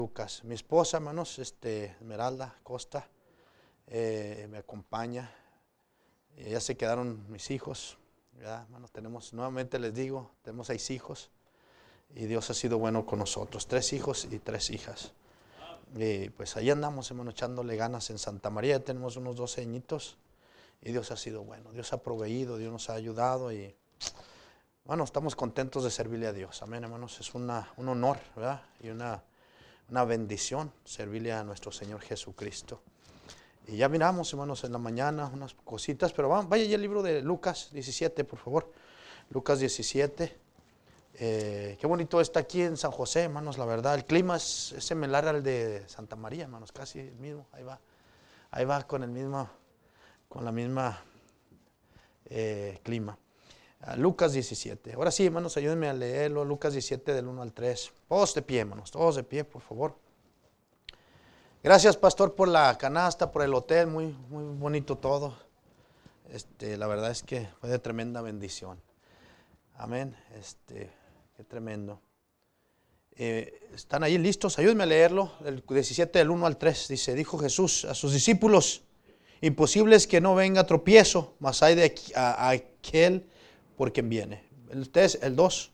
Lucas. Mi esposa, hermanos, Esmeralda Costa, me acompaña. Ya se quedaron mis hijos, ¿verdad? Hermanos, nuevamente les digo, tenemos 6 hijos y Dios ha sido bueno con nosotros, 3 hijos y 3 hijas. Y pues ahí andamos, hermanos, echándole ganas en Santa María. Ya tenemos unos 12 añitos y Dios ha sido bueno. Dios ha proveído, Dios nos ha ayudado y bueno, estamos contentos de servirle a Dios. Amén, hermanos, es un honor, ¿verdad? Y una bendición servirle a nuestro Señor Jesucristo. Y ya miramos, hermanos, en la mañana unas cositas, pero vaya ya el libro de Lucas 17, por favor. Lucas 17. Qué bonito está aquí en San José, hermanos, la verdad. El clima es similar al de Santa María, hermanos, casi el mismo. Ahí va con la misma clima. Lucas 17. Ahora sí, hermanos, ayúdenme a leerlo. Lucas 17 del 1 al 3. Todos de pie, hermanos, todos de pie, por favor. Gracias, pastor, por la canasta, por el hotel, muy bonito todo. La verdad es que fue de tremenda bendición. Amén. Qué tremendo. ¿Están ahí listos? Ayúdenme a leerlo. El 17 del 1 al 3 dice: dijo Jesús a sus discípulos: imposible es que no venga tropiezo, mas hay de aquel por quien viene. Ustedes, el 2.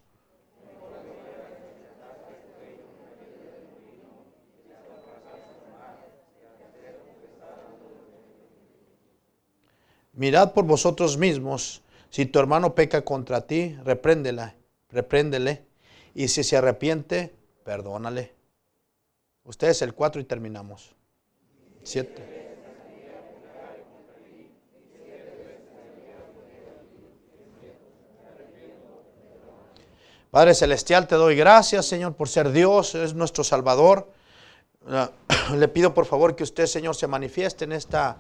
Mirad por vosotros mismos, si tu hermano peca contra ti, repréndele, y si se arrepiente, perdónale. Ustedes el 4 y terminamos. 7. Padre Celestial, te doy gracias, Señor, por ser Dios, es nuestro Salvador. Le pido por favor que usted, Señor, se manifieste en esta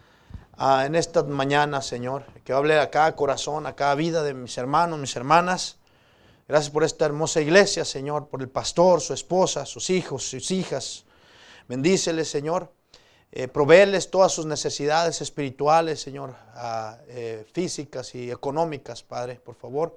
mañana, Señor, que hable a cada corazón, a cada vida de mis hermanos, mis hermanas. Gracias por esta hermosa iglesia, Señor, por el pastor, su esposa, sus hijos, sus hijas. Bendíceles, Señor. Provéeles todas sus necesidades espirituales, Señor, físicas y económicas, Padre, por favor.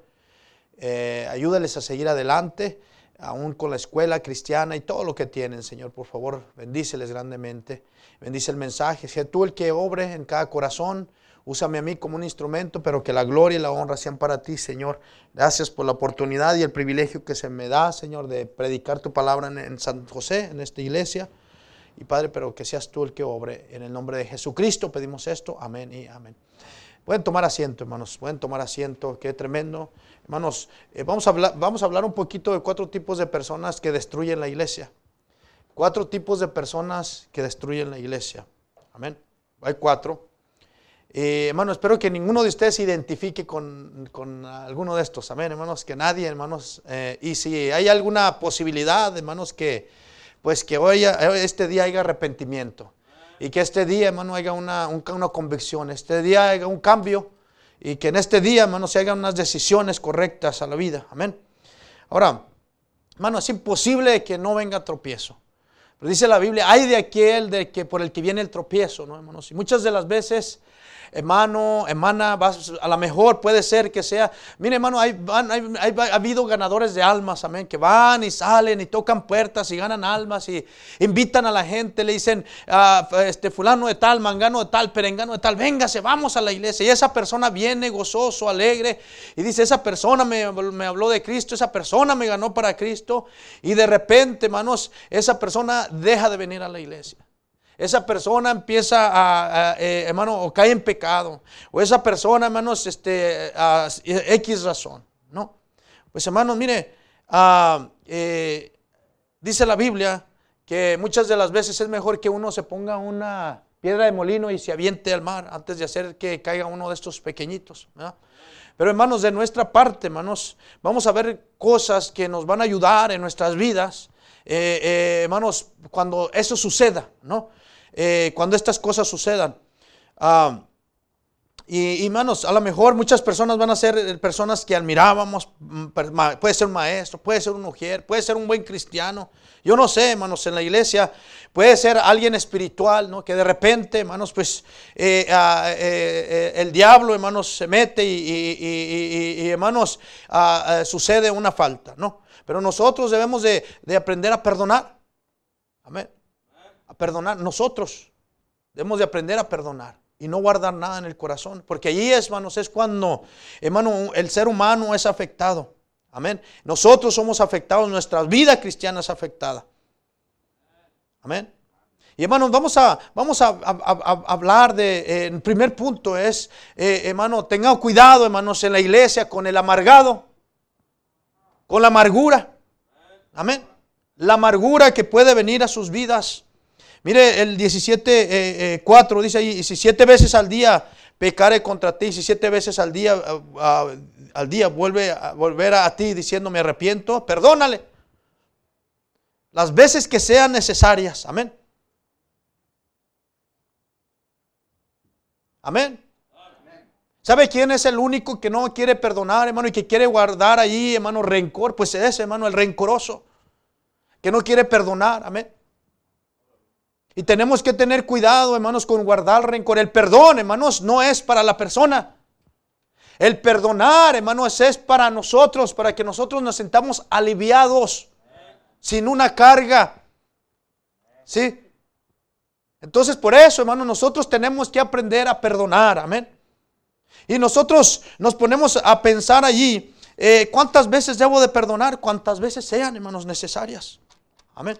Ayúdales a seguir adelante, aún con la escuela cristiana y todo lo que tienen, Señor, por favor, bendíceles grandemente. Bendice el mensaje, sea tú el que obre en cada corazón. Úsame a mí como un instrumento, pero que la gloria y la honra sean para ti, Señor. Gracias por la oportunidad y el privilegio que se me da, Señor, de predicar tu palabra en San José, en esta iglesia. Y Padre, pero que seas tú el que obre. En el nombre de Jesucristo pedimos esto. Amén y amén. Pueden tomar asiento, hermanos, pueden tomar asiento, qué tremendo. Hermanos, vamos a hablar un poquito de 4 tipos de personas que destruyen la iglesia. 4 tipos de personas que destruyen la iglesia. Amén. Hay 4. Hermanos, espero que ninguno de ustedes se identifique con alguno de estos. Amén, hermanos, que nadie, hermanos. Y si hay alguna posibilidad, hermanos, que hoy, este día haya arrepentimiento. Y que este día, hermano, haya una convicción, este día haya un cambio y que en este día, hermano, se hagan unas decisiones correctas a la vida. Amén. Ahora, hermano, es imposible que no venga tropiezo. Pero dice la Biblia, hay de aquel por el que viene el tropiezo, ¿no, hermanos? Y muchas de las veces, hermana, a lo mejor puede ser que sea, mire, hermano, ha habido ganadores de almas, amén, que van y salen y tocan puertas y ganan almas y invitan a la gente, le dicen, fulano de tal, mangano de tal, perengano de tal, véngase, vamos a la iglesia. Y esa persona viene gozoso, alegre y dice, esa persona me habló de Cristo, esa persona me ganó para Cristo, y de repente, hermanos, esa persona deja de venir a la iglesia. Esa persona empieza hermano, o cae en pecado, o esa persona, hermanos, X razón, ¿no? Pues, hermanos, mire, dice la Biblia que muchas de las veces es mejor que uno se ponga una piedra de molino y se aviente al mar antes de hacer que caiga uno de estos pequeñitos, ¿verdad? Pero, hermanos, de nuestra parte, hermanos, vamos a ver cosas que nos van a ayudar en nuestras vidas, hermanos, cuando eso suceda, ¿no? Cuando estas cosas sucedan. Y hermanos, a lo mejor muchas personas van a ser personas que admirábamos. Puede ser un maestro, puede ser un mujer, puede ser un buen cristiano. Yo no sé, hermanos, en la iglesia puede ser alguien espiritual, ¿no? Que de repente, hermanos, pues el diablo, hermanos, se mete y hermanos, sucede una falta, ¿no? Pero nosotros debemos de aprender a perdonar. Amén. A perdonar. Nosotros debemos de aprender a perdonar y no guardar nada en el corazón. Porque allí, hermanos, es cuando, hermano, el ser humano es afectado. Amén. Nosotros somos afectados, nuestra vida cristiana es afectada. Amén. Y hermanos, vamos a hablar de, el primer punto es, hermano, tengan cuidado, hermanos, en la iglesia con el amargado, con la amargura. Amén. La amargura que puede venir a sus vidas. Mire, el 17:4 dice ahí, y si 7 veces al día pecare contra ti, si 7 veces al día volver a ti diciendo me arrepiento, perdónale. Las veces que sean necesarias. Amén. Amén. ¿Sabe quién es el único que no quiere perdonar, hermano, y que quiere guardar ahí, hermano, rencor? Pues es, hermano, el rencoroso, que no quiere perdonar. Amén. Y tenemos que tener cuidado, hermanos, con guardar rencor. El perdón, hermanos, no es para la persona. El perdonar, hermanos, es para nosotros, para que nosotros nos sintamos aliviados, sin una carga. ¿Sí? Entonces, por eso, hermanos, nosotros tenemos que aprender a perdonar. Amén. Y nosotros nos ponemos a pensar allí, ¿cuántas veces debo de perdonar? Cuántas veces sean, hermanos, necesarias. Amén.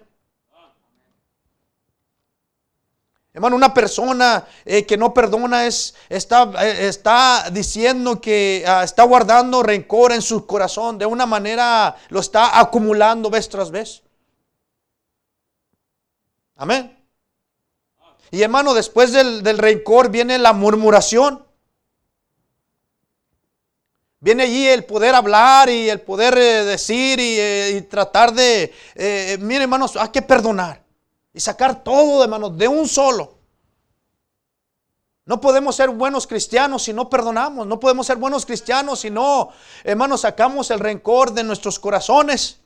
Hermano, una persona que no perdona está diciendo que está guardando rencor en su corazón. De una manera lo está acumulando vez tras vez. Amén. Y hermano, después del rencor viene la murmuración. Viene allí el poder hablar y el poder decir y tratar de, mire, hermanos, hay que perdonar. Y sacar todo, hermanos, de un solo. No podemos ser buenos cristianos si no perdonamos. No podemos ser buenos cristianos si no, hermanos, sacamos el rencor de nuestros corazones.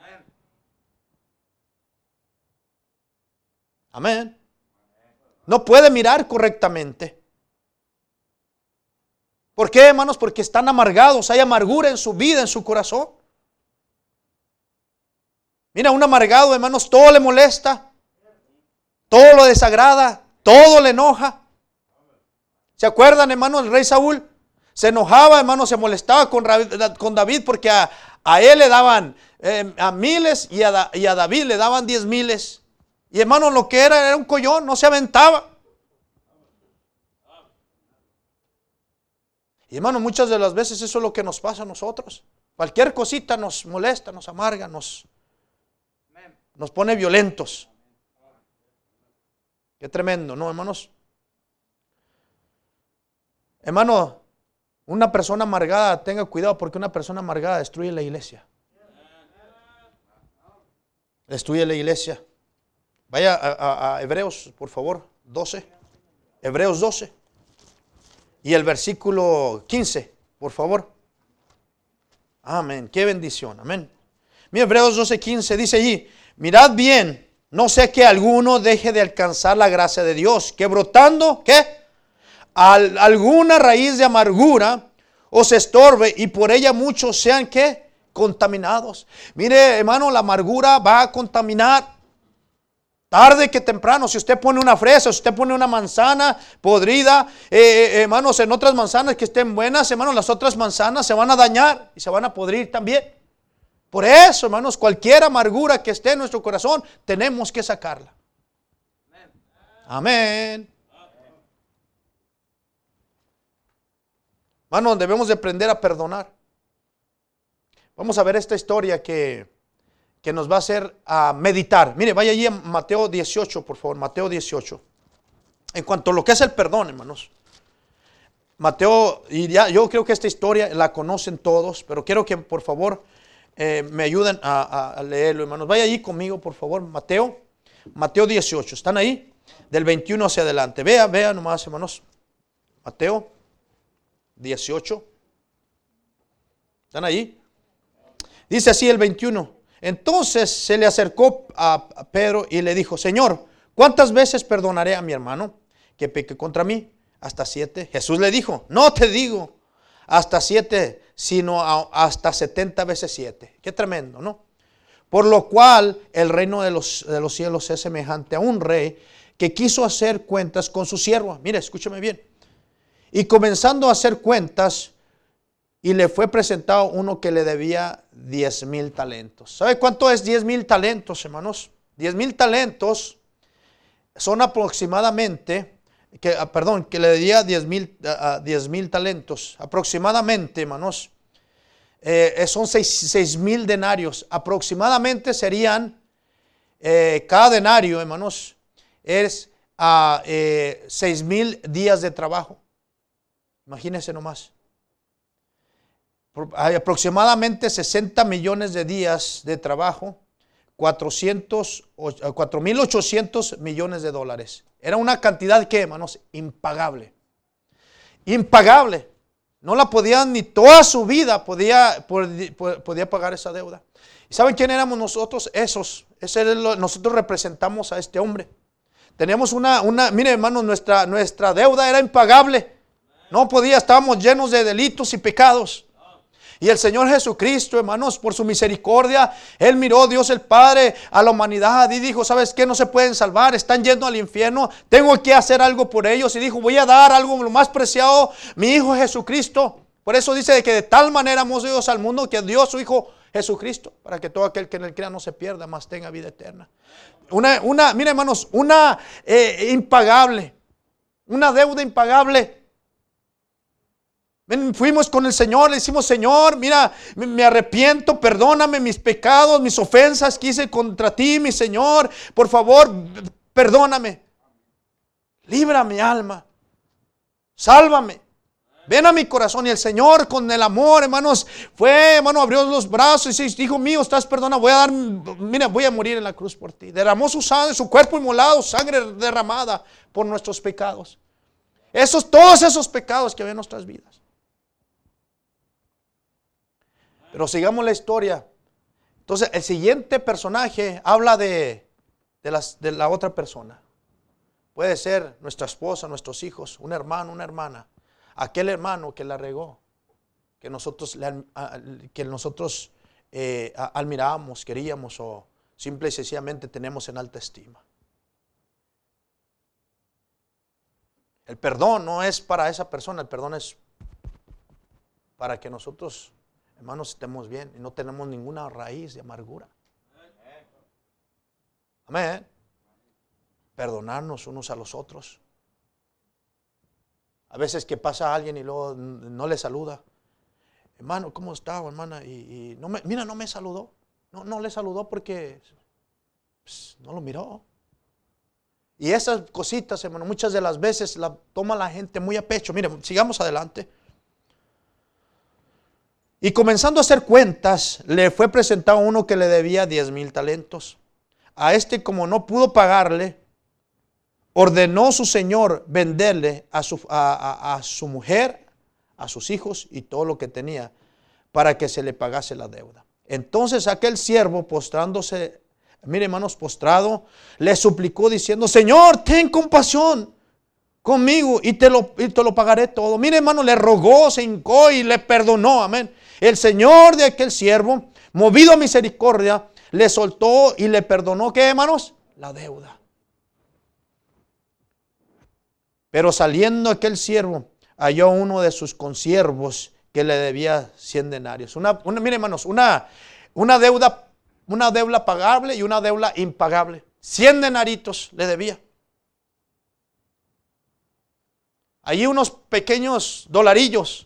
Amén. No puede mirar correctamente. ¿Por qué, hermanos? Porque están amargados. Hay amargura en su vida, en su corazón. Mira, un amargado, hermanos, todo le molesta. Todo lo desagrada. Todo le enoja. ¿Se acuerdan, hermanos? El rey Saúl se enojaba, hermanos, se molestaba con David porque a él le daban a miles y a David le daban 10,000. Y hermanos, lo que era un collón, no se aventaba. Y hermanos, muchas de las veces eso es lo que nos pasa a nosotros. Cualquier cosita nos molesta, nos amarga, nos pone violentos. Qué tremendo, ¿no, hermanos? Hermano, una persona amargada, tenga cuidado porque una persona amargada destruye la iglesia. Destruye la iglesia. Vaya a Hebreos, por favor, 12. Hebreos 12. Y el versículo 15, por favor. Amén. Qué bendición. Amén. Mira, Hebreos 12:15 dice allí: mirad bien, no sea que alguno deje de alcanzar la gracia de Dios, que brotando, ¿qué? Alguna raíz de amargura os estorbe y por ella muchos sean, ¿qué? Contaminados. Mire, hermano, la amargura va a contaminar. Tarde que temprano, si usted pone una fresa, si usted pone una manzana podrida, hermanos, en otras manzanas que estén buenas, hermanos, las otras manzanas se van a dañar y se van a podrir también. Por eso, hermanos, cualquier amargura que esté en nuestro corazón, tenemos que sacarla. Amén. Hermanos, debemos de aprender a perdonar. Vamos a ver esta historia que nos va a hacer a meditar. Mire, vaya allí a Mateo 18, por favor, Mateo 18. En cuanto a lo que es el perdón, hermanos. Mateo, y ya, yo creo que esta historia la conocen todos, pero quiero que por favor me ayuden a leerlo, hermanos. Vaya allí conmigo, por favor, Mateo 18. ¿Están ahí? Del 21 hacia adelante. Vea nomás, hermanos. Mateo 18. ¿Están ahí? Dice así el 21. Entonces se le acercó a Pedro y le dijo: Señor, ¿cuántas veces perdonaré a mi hermano que peque contra mí? ¿Hasta 7? Jesús le dijo: no te digo hasta 7, sino hasta 70 veces 7. Qué tremendo, ¿no? Por lo cual el reino de los cielos es semejante a un rey que quiso hacer cuentas con su siervo. Mire, escúchame bien. Y comenzando a hacer cuentas, y le fue presentado uno que le debía 10,000 talentos. ¿Sabe cuánto es 10,000 talentos, hermanos? 10,000 talentos son aproximadamente, que le debía 10,000 talentos. Aproximadamente, hermanos, son 6,000 denarios. Aproximadamente serían, cada denario, hermanos, es 6,000 días de trabajo. Imagínense nomás. Hay aproximadamente 60 millones de días de trabajo, 4,800 millones de dólares. Era una cantidad que, hermanos, impagable. Impagable. No la podían ni toda su vida podía pagar esa deuda. ¿Y saben quién éramos nosotros? Nosotros representamos a este hombre. Teníamos mire, hermanos, nuestra deuda era impagable. No podía, estábamos llenos de delitos y pecados. Y el Señor Jesucristo, hermanos, por su misericordia, Él miró, Dios el Padre, a la humanidad y dijo, ¿sabes qué? No se pueden salvar, están yendo al infierno, tengo que hacer algo por ellos. Y dijo, voy a dar algo lo más preciado, mi Hijo Jesucristo. Por eso dice que de tal manera amó Dios al mundo que dio a su Hijo Jesucristo, para que todo aquel que en él crea no se pierda, mas tenga vida eterna. Mira, hermanos, impagable, una deuda impagable. Fuimos con el Señor, le decimos, Señor, mira, me arrepiento, perdóname mis pecados, mis ofensas que hice contra ti, mi Señor, por favor, perdóname, libra mi alma, sálvame, ven a mi corazón. Y el Señor con el amor, hermanos, abrió los brazos y dijo, mío, estás perdonado, voy a morir en la cruz por ti. Derramó su sangre, su cuerpo inmolado, sangre derramada por nuestros pecados. Todos esos pecados que había en nuestras vidas. Pero sigamos la historia. Entonces, el siguiente personaje habla de la otra persona. Puede ser nuestra esposa, nuestros hijos, un hermano, una hermana. Aquel hermano que la regó, que nosotros admirábamos, queríamos o simple y sencillamente tenemos en alta estima. El perdón no es para esa persona, el perdón es para que nosotros, hermanos, estemos bien y no tenemos ninguna raíz de amargura. Amén. Perdonarnos unos a los otros. A veces que pasa alguien y luego no le saluda. Hermano, ¿cómo está, hermana? Y no me saludó. No le saludó porque no lo miró. Y esas cositas, hermano, muchas de las veces la toma la gente muy a pecho. Mire, sigamos adelante. Y comenzando a hacer cuentas, le fue presentado uno que le debía 10,000 talentos. A este, como no pudo pagarle, ordenó su señor venderle a su mujer, a sus hijos y todo lo que tenía para que se le pagase la deuda. Entonces aquel siervo, postrándose, mire, hermanos, postrado, le suplicó diciendo, Señor, ten compasión conmigo y te lo pagaré todo. Mire, hermano, le rogó, se hincó y le perdonó. Amén. El Señor de aquel siervo, movido a misericordia, le soltó y le perdonó, ¿qué, hermanos? La deuda. Pero saliendo aquel siervo, halló uno de sus consiervos que le debía 100 denarios. Mire, hermanos, una deuda pagable y una deuda impagable. 100 denaritos le debía. Allí unos pequeños dolarillos.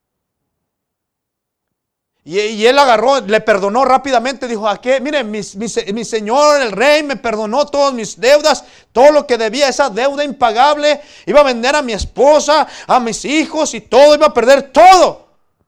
Y él agarró, le perdonó rápidamente, dijo, ¿a qué? Mire, mi señor, el rey, me perdonó todas mis deudas, todo lo que debía, esa deuda impagable, iba a vender a mi esposa, a mis hijos y todo, iba a perder todo.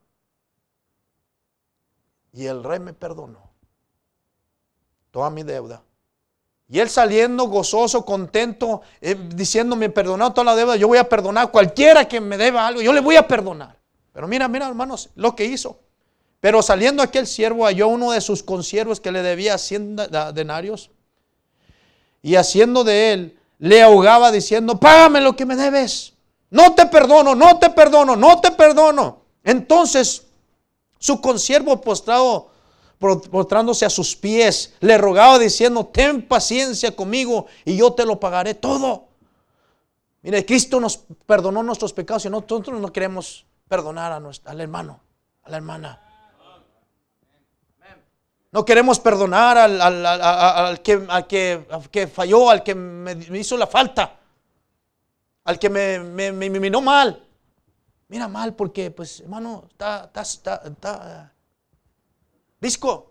Y el rey me perdonó toda mi deuda. Y él saliendo gozoso, contento, diciendo, me perdonó toda la deuda, yo voy a perdonar a cualquiera que me deba algo, yo le voy a perdonar. Pero mira, hermanos, lo que hizo. Pero saliendo aquel siervo halló uno de sus consiervos que le debía 100 denarios. Y haciendo de él, le ahogaba diciendo, págame lo que me debes. No te perdono, no te perdono, no te perdono. Entonces su consiervo postrado postrándose a sus pies, le rogaba diciendo: ten paciencia conmigo y yo te lo pagaré todo. Mire, Cristo nos perdonó nuestros pecados y nosotros no queremos perdonar al hermano, a la hermana. No queremos perdonar al que falló, al que me hizo la falta, al que me miró mal. Mira mal porque, pues, hermano, está visco.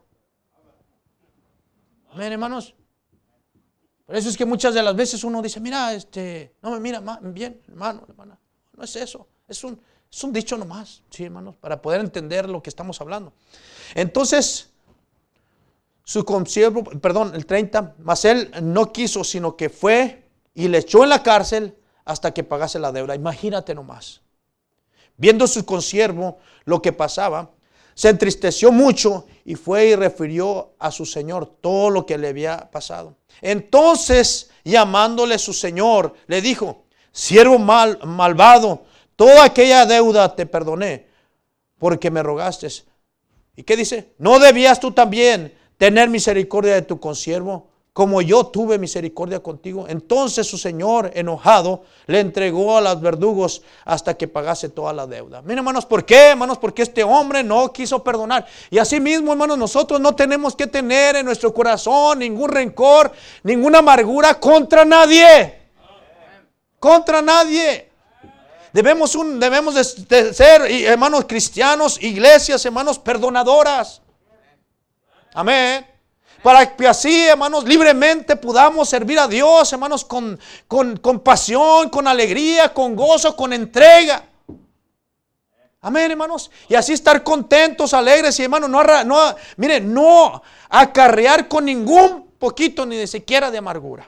Amén, hermanos. Por eso es que muchas de las veces uno dice: mira, no me mira bien, hermano, hermana. No es eso, es un dicho nomás, sí, hermanos, para poder entender lo que estamos hablando. Entonces, su consiervo, perdón, el 30, mas él no quiso, sino que fue y le echó en la cárcel hasta que pagase la deuda. Imagínate nomás. Viendo su consiervo lo que pasaba, se entristeció mucho y fue y refirió a su señor todo lo que le había pasado. Entonces, llamándole su señor, le dijo: siervo malvado, toda aquella deuda te perdoné porque me rogaste. ¿Y qué dice? ¿No debías tú también tener misericordia de tu consiervo, como yo tuve misericordia contigo? Entonces su señor, enojado, le entregó a los verdugos hasta que pagase toda la deuda. Miren, hermanos, ¿por qué, hermanos? Porque este hombre no quiso perdonar. Y así mismo, hermanos, nosotros no tenemos que tener en nuestro corazón ningún rencor, ninguna amargura contra nadie. Contra nadie. Debemos de ser, hermanos, cristianos, iglesias, hermanos, perdonadoras. Amén. Para que así, hermanos, libremente podamos servir a Dios, hermanos, con pasión, con alegría, con gozo, con entrega. Amén, hermanos. Y así estar contentos, alegres y, hermanos, no acarrear con ningún poquito ni de siquiera de amargura.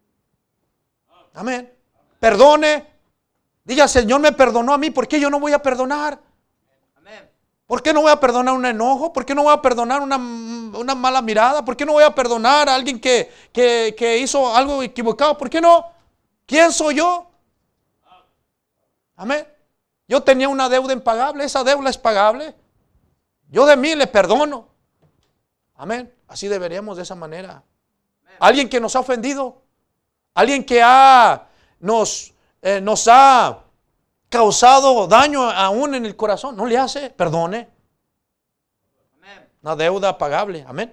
Amén. Perdone. Diga: Señor me perdonó a mí, ¿por qué yo no voy a perdonar? ¿Por qué no voy a perdonar un enojo? ¿Por qué no voy a perdonar una mala mirada? ¿Por qué no voy a perdonar a alguien que hizo algo equivocado? ¿Por qué no? ¿Quién soy yo? Amén. Yo tenía una deuda impagable, esa deuda es pagable. Yo de mí le perdono. Amén. Así deberíamos de esa manera. Alguien que nos ha ofendido, alguien que nos ha causado daño aún en el corazón, no le hace, perdone. Una deuda pagable, amén.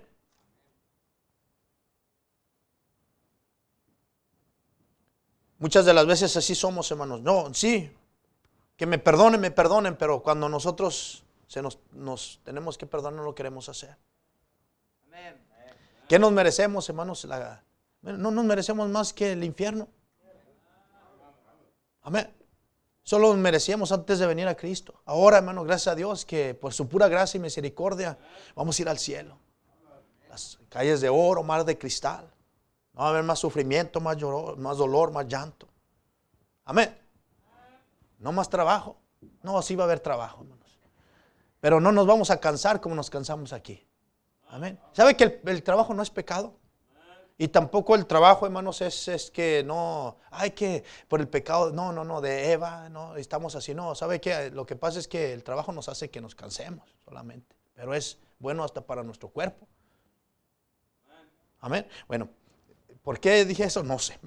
Muchas de las veces así somos, hermanos. No, sí, que me perdonen, pero cuando nosotros nos tenemos que perdonar, no lo queremos hacer. ¿Qué nos merecemos, hermanos? No nos merecemos más que el infierno. Amén. Solo nos merecíamos antes de venir a Cristo. Ahora, hermano, gracias a Dios que por su pura gracia y misericordia vamos a ir al cielo. Las calles de oro, mar de cristal. No va a haber más sufrimiento, más dolor, más llanto. Amén. No más trabajo. No, sí va a haber trabajo, hermanos. Pero no nos vamos a cansar como nos cansamos aquí. Amén. ¿Sabe que el trabajo no es pecado? Y tampoco el trabajo, hermanos, es que no, hay que, por el pecado, no, de Eva, no, estamos así, no. ¿Sabe qué? Lo que pasa es que el trabajo nos hace que nos cansemos solamente, pero es bueno hasta para nuestro cuerpo. Amén. Bueno, ¿por qué dije eso? No sé.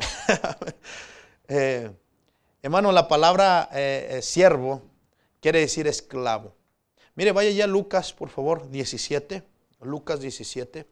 Hermano, la palabra siervo quiere decir esclavo. Mire, vaya ya a Lucas, por favor, 17, Lucas 17.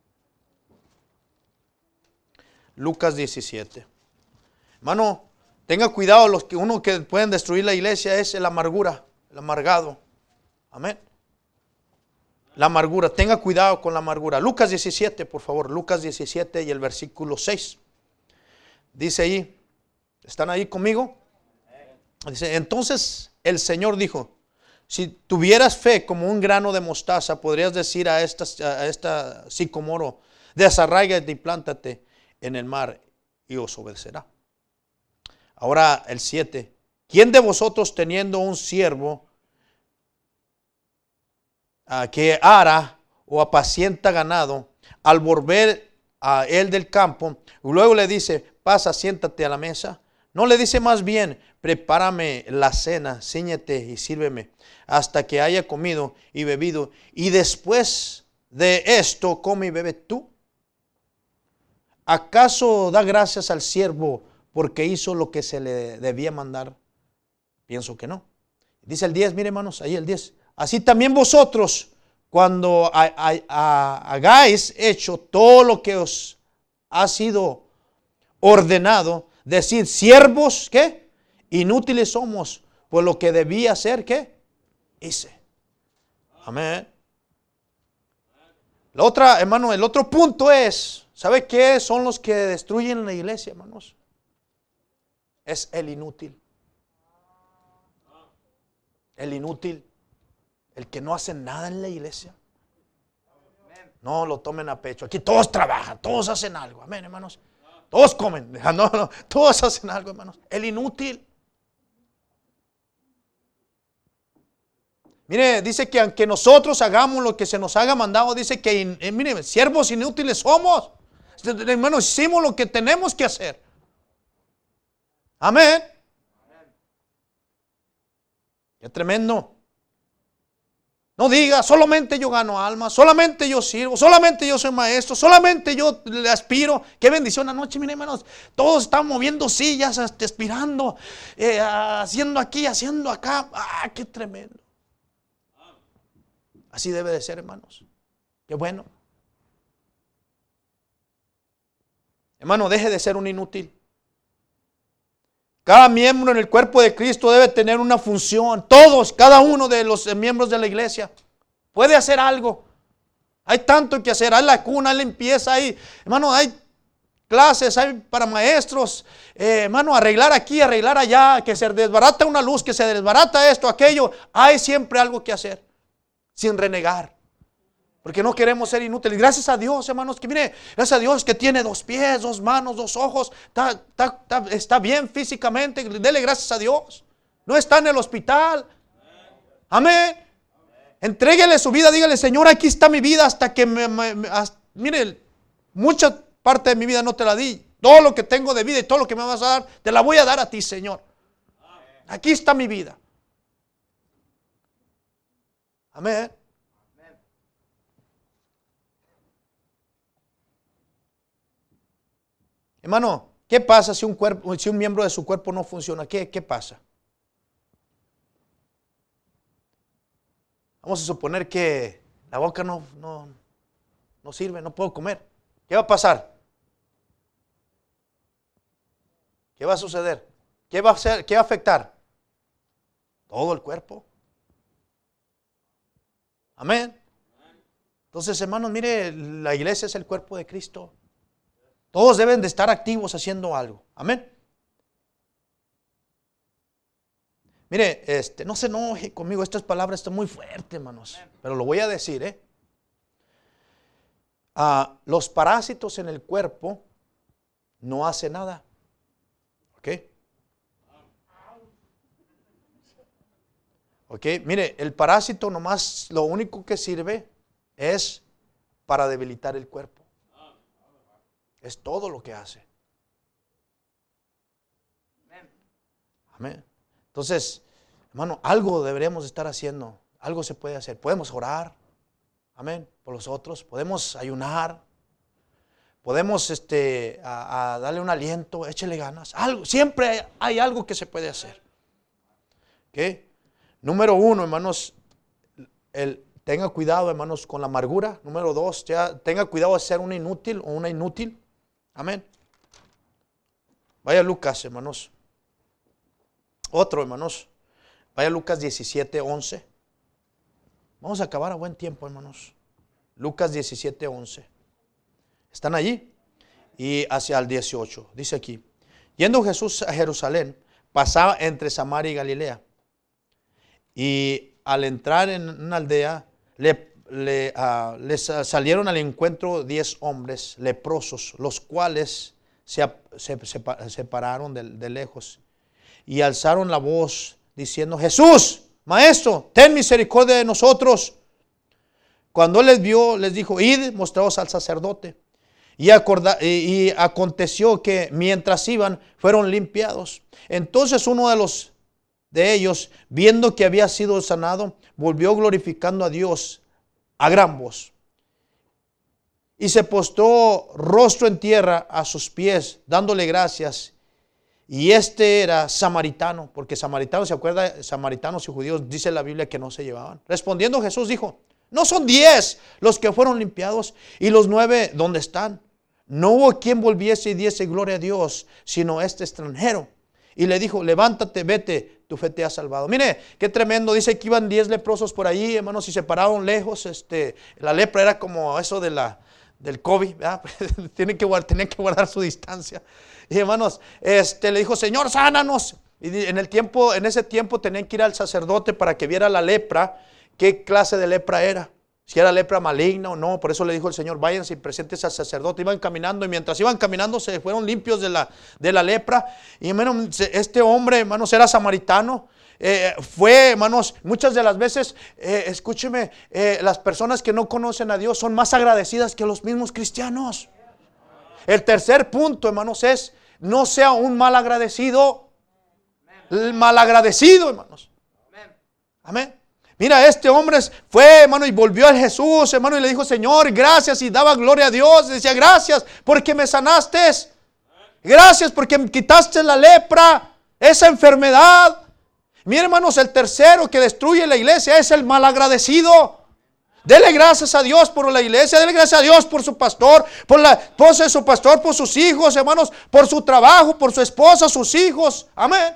Lucas 17. Hermano, tenga cuidado, uno que pueden destruir la iglesia es el amargura, el amargado. Amén. La amargura, tenga cuidado con la amargura. Lucas 17, por favor, Lucas 17 y el versículo 6. Dice ahí, ¿están ahí conmigo? Dice: entonces el Señor dijo: si tuvieras fe como un grano de mostaza, podrías decir a esta sicómoro: desarráigate y plántate en el mar, y os obedecerá. Ahora el 7. ¿Quién de vosotros, teniendo un siervo que ara o apacienta ganado, al volver a él del campo, luego le dice: pasa, siéntate a la mesa? ¿No le dice más bien: prepárame la cena, cíñete y sírveme hasta que haya comido y bebido, y después de esto come y bebe tú? ¿Acaso da gracias al siervo porque hizo lo que se le debía mandar? Pienso que no. Dice el 10, mire hermanos, ahí el 10. Así también vosotros, cuando hagáis hecho todo lo que os ha sido ordenado, decir, siervos, ¿qué? Inútiles somos, pues lo que debía hacer, ¿qué? Hice. Amén. La otra, hermano, el otro punto es, ¿sabe qué son los que destruyen la iglesia, hermanos? Es el inútil. El inútil, el que no hace nada en la iglesia. No lo tomen a pecho. Aquí todos trabajan, todos hacen algo. Amén, hermanos. Todos comen. No, todos hacen algo, hermanos. El inútil. Mire, dice que aunque nosotros hagamos lo que se nos haga mandado, dice que, mire, siervos inútiles somos. Hermanos, hicimos lo que tenemos que hacer. Amén. Qué tremendo. No diga, solamente yo gano almas, solamente yo sirvo, solamente yo soy maestro, solamente yo le aspiro. Qué bendición anoche, miren hermanos. Todos están moviendo sillas, aspirando, haciendo aquí, haciendo acá. Ah, qué tremendo. Así debe de ser, hermanos. Qué bueno. Hermano, deje de ser un inútil. Cada miembro en el cuerpo de Cristo debe tener una función. Todos, cada uno de los miembros de la iglesia puede hacer algo. Hay tanto que hacer. Hay la cuna, hay limpieza, hay, hermano, hay clases, hay para maestros. Hermano, arreglar aquí, arreglar allá, que se desbarata una luz, que se desbarata esto, aquello. Hay siempre algo que hacer, sin renegar. Porque no queremos ser inútiles. Gracias a Dios, hermanos, que mire, gracias a Dios que tiene 2 pies, 2 manos, 2 ojos. Está bien físicamente. Dele gracias a Dios. No está en el hospital. Amén. Entréguele su vida. Dígale, Señor, aquí está mi vida hasta que mire, mucha parte de mi vida no te la di. Todo lo que tengo de vida y todo lo que me vas a dar, te la voy a dar a ti, Señor. Aquí está mi vida. Amén. Hermano, ¿qué pasa si un miembro de su cuerpo no funciona? ¿Qué pasa? Vamos a suponer que la boca no sirve, no puedo comer. ¿Qué va a pasar? ¿Qué va a suceder? ¿Qué va a hacer? ¿Qué va a afectar? Todo el cuerpo. Amén. Entonces, hermanos, mire, la iglesia es el cuerpo de Cristo. Todos deben de estar activos haciendo algo. Amén. Mire, no se enoje conmigo. Estas palabras están muy fuertes, hermanos. Pero lo voy a decir, los parásitos en el cuerpo no hacen nada. ¿Ok? ¿Ok? Mire, el parásito nomás lo único que sirve es para debilitar el cuerpo. Es todo lo que hace. Amén. Entonces, hermano, algo deberíamos estar haciendo. Algo se puede hacer. Podemos orar. Amén. Por los otros. Podemos ayunar. Podemos a darle un aliento. Échele ganas. Algo, siempre hay algo que se puede hacer. ¿Ok? Número 1, hermanos. Tenga cuidado, hermanos, con la amargura. Número 2, tenga cuidado de ser un inútil o una inútil. Amén. Vaya a Lucas, hermanos. Otro, hermanos. Vaya a Lucas 17:11. Vamos a acabar a buen tiempo, hermanos. Lucas 17:11. ¿Están allí? Y hacia el 18. Dice aquí. Yendo Jesús a Jerusalén, pasaba entre Samaria y Galilea. Y al entrar en una aldea, les salieron al encuentro 10 hombres leprosos, los cuales se pararon de lejos y alzaron la voz diciendo: Jesús, Maestro, ten misericordia de nosotros. Cuando él les vio, les dijo: id, mostraos al sacerdote. Y aconteció que mientras iban, fueron limpiados. Entonces uno de ellos, viendo que había sido sanado, volvió glorificando a Dios a gran voz. y se postró rostro en tierra a sus pies, dándole gracias. Y este era samaritano, porque samaritanos, ¿se acuerda? Samaritanos y judíos, dice la Biblia que no se llevaban. Respondiendo Jesús dijo: ¿no son 10 los que fueron limpiados? ¿Y los 9 dónde están? No hubo quien volviese y diese gloria a Dios, sino este extranjero. Y le dijo: levántate, vete, tu fe te ha salvado. Mire, qué tremendo. Dice que iban 10 leprosos por ahí, hermanos, y se pararon lejos. La lepra era como eso del COVID, ¿verdad? Tenían que guardar su distancia. Y hermanos, le dijo: Señor, sánanos. Y en ese tiempo tenían que ir al sacerdote para que viera la lepra, qué clase de lepra era, si era lepra maligna o no. Por eso le dijo el Señor: váyanse y presentes al sacerdote. Iban caminando, y mientras iban caminando se fueron limpios de la lepra. Y hermanos, este hombre, hermanos, era samaritano. Hermanos, muchas de las veces, escúcheme, las personas que no conocen a Dios son más agradecidas que los mismos cristianos. El tercer punto, hermanos, es: no sea un malagradecido. El malagradecido, hermanos. Amén. Mira, este hombre fue, hermano, y volvió a Jesús, hermano, y le dijo: Señor, gracias, y daba gloria a Dios. Y decía: gracias porque me sanaste. Gracias porque me quitaste la lepra, esa enfermedad. Mira, hermanos, el tercero que destruye la iglesia es el malagradecido. Dele gracias a Dios por la iglesia, dele gracias a Dios por su pastor, por la esposa de su pastor, por sus hijos, hermanos, por su trabajo, por su esposa, sus hijos. Amén.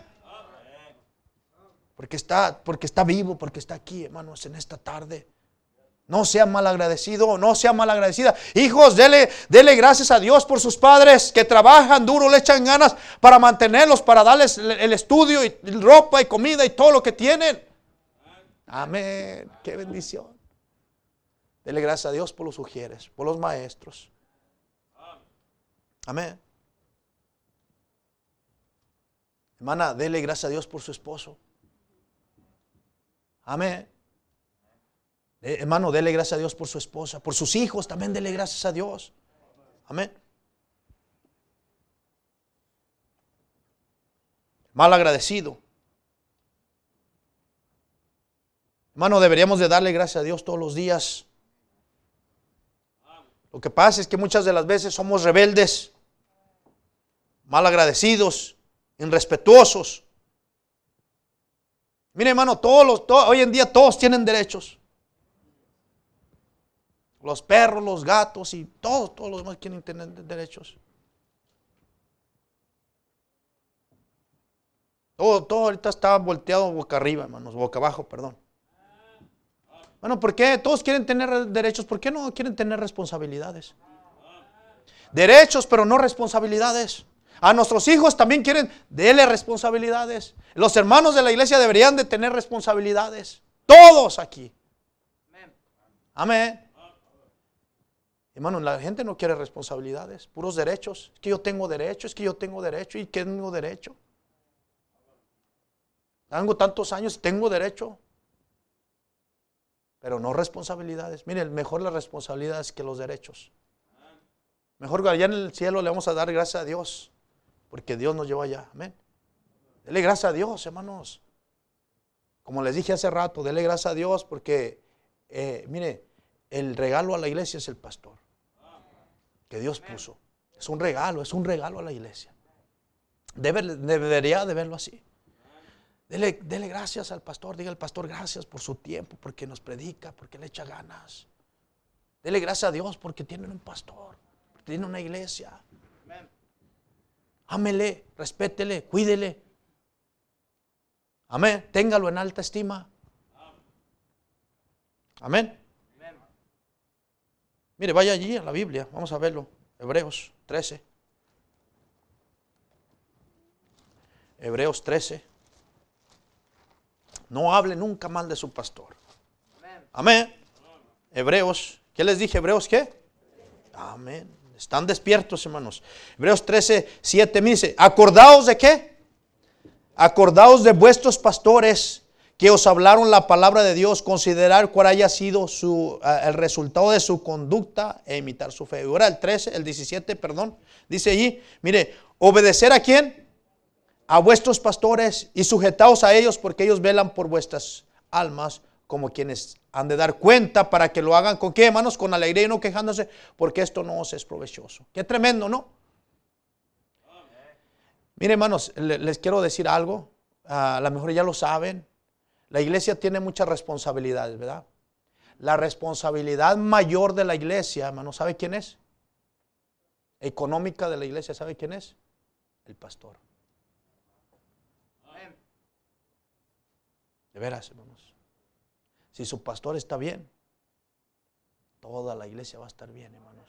Porque está vivo, porque está aquí, hermanos, en esta tarde. No sea malagradecido, no sea malagradecida. Hijos, dele gracias a Dios por sus padres que trabajan duro, le echan ganas para mantenerlos, para darles el estudio y ropa y comida y todo lo que tienen. Amén. Qué bendición. Dele gracias a Dios por los sugieres, por los maestros. Amén. Hermana, dele gracias a Dios por su esposo. Amén. Hermano, dele gracias a Dios por su esposa, por sus hijos también dele gracias a Dios. Amén. Mal agradecido. Hermano, deberíamos de darle gracias a Dios todos los días. Lo que pasa es que muchas de las veces somos rebeldes, mal agradecidos, irrespetuosos. Mire, hermano, hoy en día todos tienen derechos. Los perros, los gatos y todos los demás quieren tener derechos. Todo ahorita está volteado boca arriba, hermanos, boca abajo, perdón. Bueno, ¿por qué? Todos quieren tener derechos, ¿por qué no quieren tener responsabilidades? Derechos, pero no responsabilidades. A nuestros hijos también quieren, dele responsabilidades. Los hermanos de la iglesia deberían de tener responsabilidades. Todos aquí. Amén. Hermano, la gente no quiere responsabilidades, puros derechos. Es que yo tengo derecho, es que yo tengo derecho. ¿Y qué tengo derecho? Tengo tantos años, tengo derecho. Pero no responsabilidades. Mire, mejor las responsabilidades que los derechos. Mejor allá en el cielo le vamos a dar gracias a Dios, porque Dios nos llevó allá. Amén. Dele gracias a Dios, hermanos. Como les dije hace rato, dele gracias a Dios porque, mire, el regalo a la iglesia es el pastor que Dios puso. Es un regalo a la iglesia. Debería de verlo así. Dele gracias al pastor. Diga al pastor: gracias por su tiempo, porque nos predica, porque le echa ganas. Dele gracias a Dios porque tienen un pastor, porque tienen una iglesia. Ámele, respétele, cuídele. Amén. Téngalo en alta estima. Amén. Mire, vaya allí en la Biblia, vamos a verlo. Hebreos 13. Hebreos 13. No hable nunca mal de su pastor. Amén. Hebreos, ¿qué les dije? ¿Hebreos qué? Amén. Están despiertos, hermanos. Hebreos 13, 7 me dice: ¿acordaos de qué? Acordaos de vuestros pastores que os hablaron la palabra de Dios, considerar cuál haya sido el resultado de su conducta e imitar su fe. Y ahora el 17, dice allí, mire, ¿obedecer a quién? A vuestros pastores y sujetaos a ellos, porque ellos velan por vuestras almas como quienes han de dar cuenta para que lo hagan con qué, hermanos, con alegría y no quejándose, porque esto no os es provechoso. Qué tremendo, ¿no? Miren, hermanos, les quiero decir algo. A lo mejor ya lo saben. La iglesia tiene muchas responsabilidades, ¿verdad? La responsabilidad mayor de la iglesia, hermano, ¿sabe quién es? Económica de la iglesia, ¿sabe quién es? El pastor. De veras, hermanos. Si su pastor está bien, toda la iglesia va a estar bien, hermanos.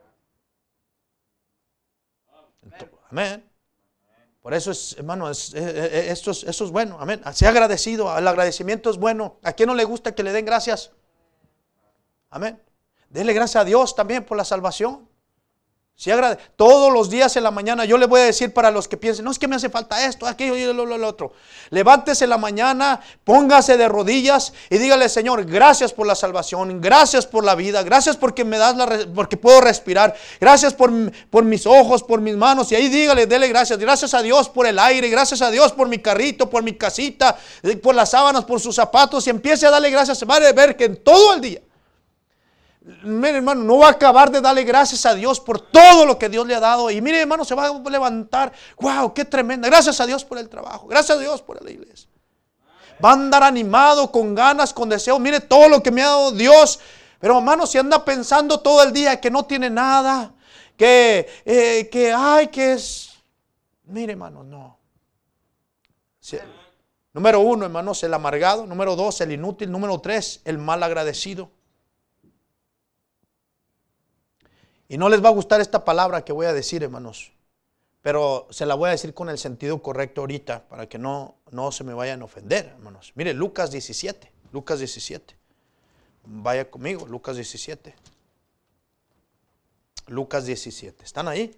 Amén. Por eso es, hermano, eso es bueno. Amén. Sea agradecido. El agradecimiento es bueno. ¿A quién no le gusta que le den gracias? Amén. Dele gracias a Dios también por la salvación. Si todos los días en la mañana, yo le voy a decir para los que piensen, no es que me hace falta esto, aquello y lo otro. Levántese en la mañana, póngase de rodillas y dígale, Señor, gracias por la salvación, gracias por la vida, gracias porque me das porque puedo respirar, gracias por mis ojos, por mis manos. Y ahí dígale, dele gracias. Gracias a Dios por el aire, gracias a Dios por mi carrito, por mi casita, por las sábanas, por sus zapatos. Y empiece a darle gracias. Se va a ver que en todo el día, mire, hermano, no va a acabar de darle gracias a Dios por todo lo que Dios le ha dado. Y mire, hermano, se va a levantar. Wow, qué tremenda. Gracias a Dios por el trabajo. Gracias a Dios por la iglesia. Va a andar animado, con ganas, con deseo. Mire todo lo que me ha dado Dios. Pero hermano, si anda pensando todo el día que no tiene nada, que es. Mire, hermano, no. Número 1, hermanos, el amargado. Número 2, el inútil. Número 3, el mal agradecido. Y no les va a gustar esta palabra que voy a decir, hermanos, pero se la voy a decir con el sentido correcto ahorita para que no se me vayan a ofender, hermanos. Mire, Lucas 17. Vaya conmigo, Lucas 17. Lucas 17. ¿Están ahí?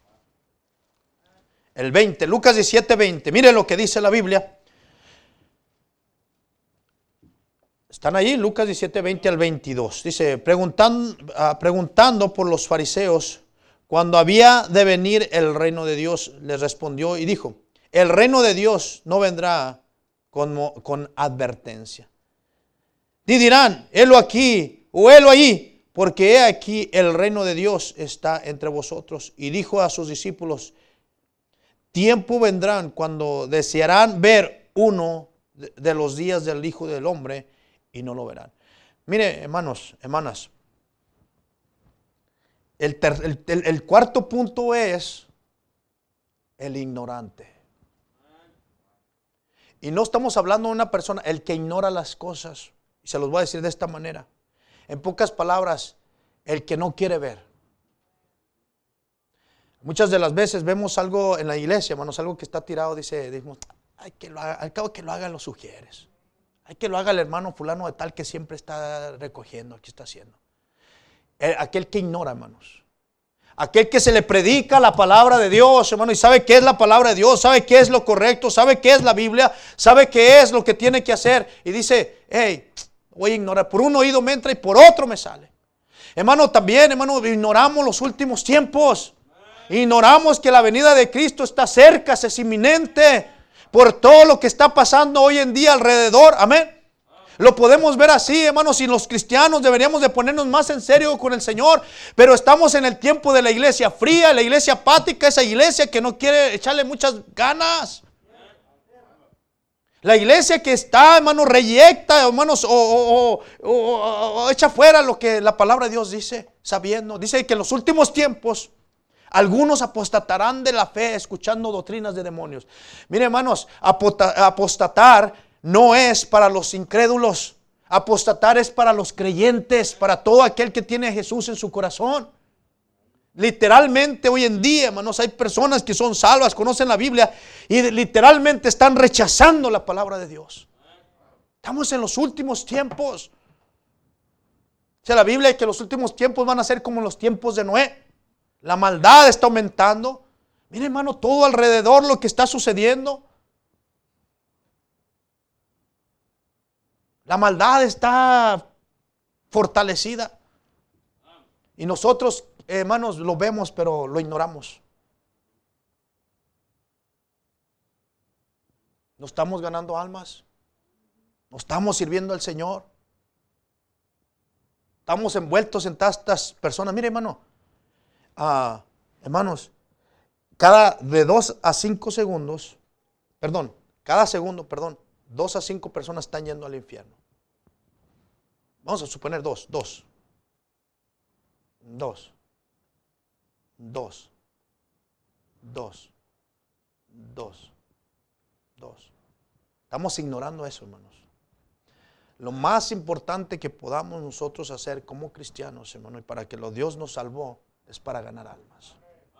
El 20, Lucas 17, 20. Mire lo que dice la Biblia. Están ahí, Lucas 17, 20 al 22. Dice, preguntando por los fariseos, cuando había de venir el reino de Dios, les respondió y dijo, el reino de Dios no vendrá con advertencia. Ni dirán, helo aquí o helo allí, porque he aquí el reino de Dios está entre vosotros. Y dijo a sus discípulos, tiempo vendrán cuando desearán ver uno de los días del Hijo del Hombre, y no lo verán. Mire, hermanos, hermanas, el cuarto punto es el ignorante. Y no estamos hablando de una persona, el que ignora las cosas. Y se los voy a decir de esta manera. En pocas palabras, el que no quiere ver. Muchas de las veces vemos algo en la iglesia, hermanos, algo que está tirado, decimos, ay, que lo haga, al cabo que lo haga lo sugieres. Hay que lo haga el hermano fulano de tal que siempre está recogiendo, aquí está haciendo. Aquel que ignora, hermanos. Aquel que se le predica la palabra de Dios, hermano, y sabe qué es la palabra de Dios, sabe qué es lo correcto, sabe qué es la Biblia, sabe qué es lo que tiene que hacer. Y dice, hey, voy a ignorar. Por un oído me entra y por otro me sale. Hermano, también, hermano, ignoramos los últimos tiempos. Ignoramos que la venida de Cristo está cerca, es inminente. Por todo lo que está pasando hoy en día alrededor, amén. Lo podemos ver así, hermanos, y los cristianos deberíamos de ponernos más en serio con el Señor, pero estamos en el tiempo de la iglesia fría, la iglesia apática, esa iglesia que no quiere echarle muchas ganas. La iglesia que está, hermanos, reyecta, hermanos, o echa fuera lo que la palabra de Dios dice, sabiendo, dice que en los últimos tiempos algunos apostatarán de la fe escuchando doctrinas de demonios. Mire, hermanos, apostatar no es para los incrédulos. Apostatar es para los creyentes, para todo aquel que tiene a Jesús en su corazón. Literalmente hoy en día, hermanos, hay personas que son salvas, conocen la Biblia y literalmente están rechazando la palabra de Dios. Estamos en los últimos tiempos. Dice la Biblia que los últimos tiempos van a ser como los tiempos de Noé. La maldad está aumentando. Mire, hermano, todo alrededor lo que está sucediendo. La maldad está fortalecida. Y nosotros, hermanos, lo vemos, pero lo ignoramos. No estamos ganando almas. No estamos sirviendo al Señor. Estamos envueltos en tantas personas. Mire, hermano, hermanos, cada de 2 a 5 segundos, cada segundo, 2 a 5 personas están yendo al infierno. Vamos a suponer 2. Estamos ignorando eso, hermanos. Lo más importante que podamos nosotros hacer como cristianos, hermano, y para que Dios nos salvó, es para ganar almas.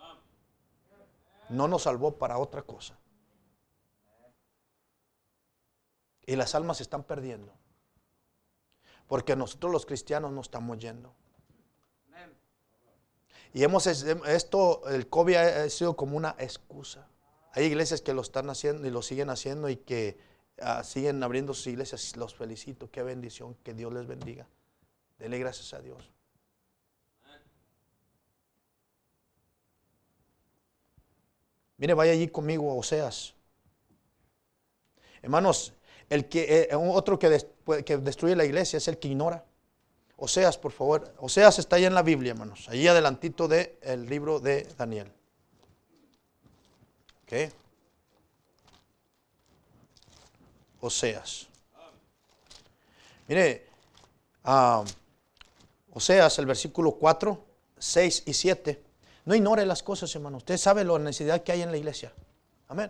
No nos salvó para otra cosa. Y las almas se están perdiendo. Porque nosotros los cristianos no estamos yendo. Y el COVID ha sido como una excusa. Hay iglesias que lo están haciendo y lo siguen haciendo y que siguen abriendo sus iglesias. Los felicito, qué bendición, que Dios les bendiga. Dele gracias a Dios. Mire, vaya allí conmigo a Oseas. Hermanos, otro que destruye la iglesia es el que ignora. Oseas, por favor. Oseas está allá en la Biblia, hermanos. Allí adelantito del libro de Daniel. ¿Ok? Oseas. Mire, Oseas, el versículo 4, 6 y 7. No ignore las cosas, hermano. Usted sabe la necesidad que hay en la iglesia. Amén.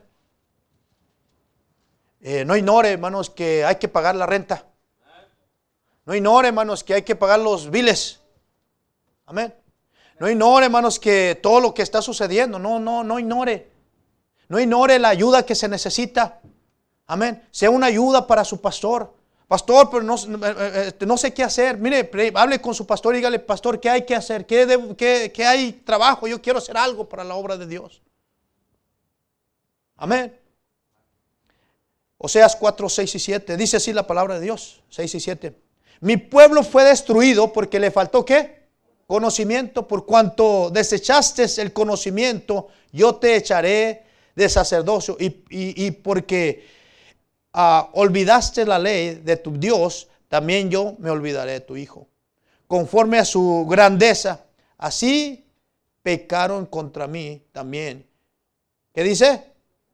No ignore, hermanos, que hay que pagar la renta. No ignore, hermanos, que hay que pagar los biles. Amén. No ignore, hermanos, que todo lo que está sucediendo. No ignore. No ignore la ayuda que se necesita. Amén. Sea una ayuda para su pastor. Pastor, pero no sé qué hacer. Mire, hable con su pastor y dígale, pastor, ¿qué hay que hacer? ¿Qué hay trabajo? Yo quiero hacer algo para la obra de Dios. Amén. Oseas 4, 6 y 7. Dice así la palabra de Dios. 6 y 7. Mi pueblo fue destruido porque le faltó ¿qué? Conocimiento. Por cuanto desechaste el conocimiento, yo te echaré de sacerdocio. Y porque olvidaste la ley de tu Dios, también yo me olvidaré de tu hijo. Conforme a su grandeza, así pecaron contra mí también. ¿Qué dice?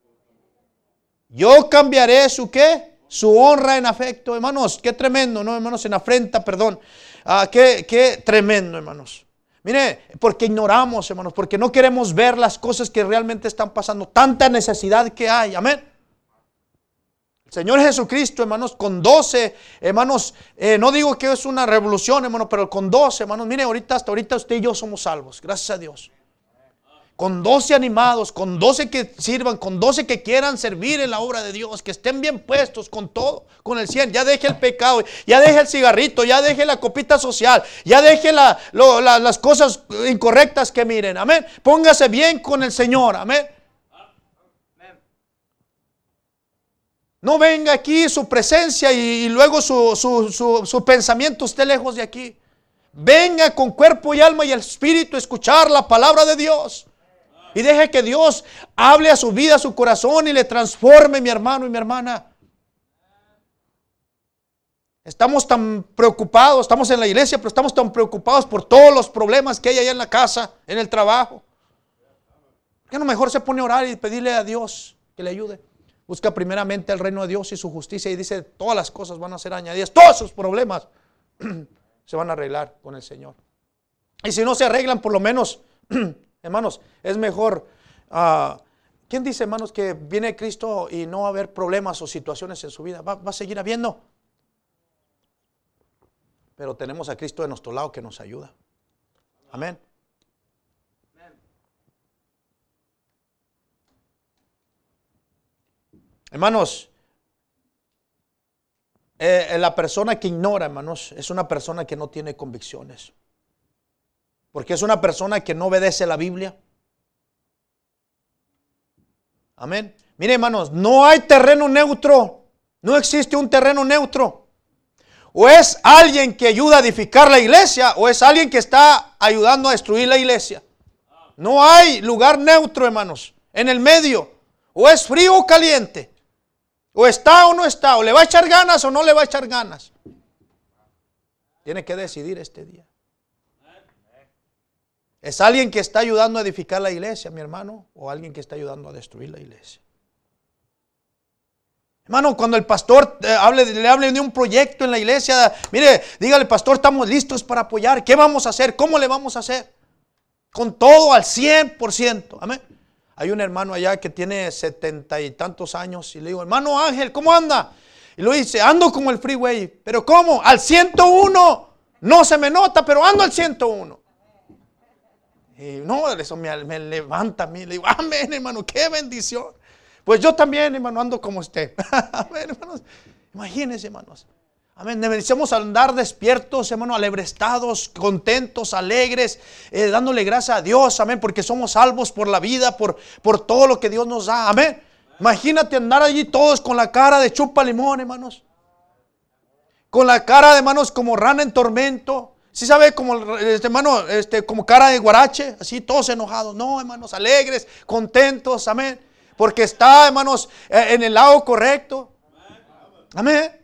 Yo cambiaré su ¿qué? Su honra en afecto. Hermanos, qué tremendo, ¿no? Hermanos, en afrenta, perdón. Qué tremendo, hermanos. Mire, porque ignoramos, hermanos, porque no queremos ver las cosas que realmente están pasando. Tanta necesidad que hay, amén. Señor Jesucristo, hermanos, con 12, hermanos, no digo que es una revolución, hermanos, pero con 12, hermanos, mire, hasta ahorita usted y yo somos salvos, gracias a Dios. Con 12 animados, con 12 que sirvan, con 12 que quieran servir en la obra de Dios, que estén bien puestos con todo, con el 100. Ya deje el pecado, ya deje el cigarrito, ya deje la copita social, ya deje las cosas incorrectas que miren, amén. Póngase bien con el Señor, amén. No venga aquí su presencia y luego su pensamiento esté lejos de aquí. Venga con cuerpo y alma y el espíritu a escuchar la palabra de Dios. Y deje que Dios hable a su vida, a su corazón y le transforme, mi hermano y mi hermana. Estamos tan preocupados, estamos en la iglesia, pero estamos tan preocupados por todos los problemas que hay allá en la casa, en el trabajo. ¿Qué no mejor se pone a orar y pedirle a Dios que le ayude? Busca primeramente el reino de Dios y su justicia y dice, todas las cosas van a ser añadidas, todos sus problemas se van a arreglar con el Señor. Y si no se arreglan, por lo menos, hermanos, es mejor. ¿Quién dice, hermanos, que viene Cristo y no va a haber problemas o situaciones en su vida? Va a seguir habiendo. Pero tenemos a Cristo de nuestro lado que nos ayuda. Amén. Hermanos, la persona que ignora, hermanos, es una persona que no tiene convicciones. Porque es una persona que no obedece la Biblia. Amén. Mire, hermanos, no hay terreno neutro. No existe un terreno neutro. O es alguien que ayuda a edificar la iglesia o es alguien que está ayudando a destruir la iglesia. No hay lugar neutro, hermanos, en el medio. O es frío o caliente. O está o no está. O le va a echar ganas o no le va a echar ganas. Tiene que decidir este día. ¿Es alguien que está ayudando a edificar la iglesia, mi hermano? ¿O alguien que está ayudando a destruir la iglesia? Hermano, cuando el pastor le hable de un proyecto en la iglesia, mire, dígale, pastor, estamos listos para apoyar. ¿Qué vamos a hacer? ¿Cómo le vamos a hacer? Con todo al 100%. Amén. Hay un hermano allá que tiene 70 y tantos años y le digo, hermano Ángel, ¿cómo anda? Y lo dice, ando como el freeway. ¿Pero cómo? Al 101. No se me nota, pero ando al 101. Y no, eso me levanta a mí. Le digo, amén, hermano, qué bendición. Pues yo también, hermano, ando como usted. Amén, hermanos. Imagínense, hermanos. Amén. Necesitamos andar despiertos, hermano, alebrestados, contentos, alegres, dándole gracias a Dios. Amén. Porque somos salvos por la vida, por todo lo que Dios nos da. Amén. Imagínate andar allí todos con la cara de chupa limón, hermanos. Con la cara de, hermanos, como rana en tormento. ¿Sí sabe como, hermano, como cara de guarache? Así, todos enojados. No, hermanos, alegres, contentos. Amén. Porque está, hermanos, en el lado correcto. Amén.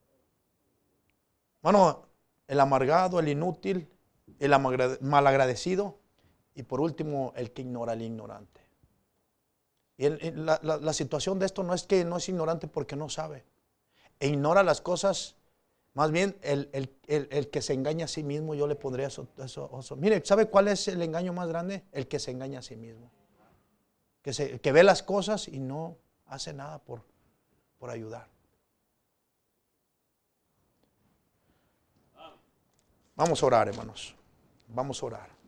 Hermano, el amargado, el inútil, el malagradecido y por último, el que ignora al ignorante. Y la situación de esto no es que no es ignorante porque no sabe. E ignora las cosas, más bien el que se engaña a sí mismo, yo le pondría eso. Mire, ¿sabe cuál es el engaño más grande? El que se engaña a sí mismo. Que ve las cosas y no hace nada por ayudar. Vamos a orar, hermanos. Vamos a orar.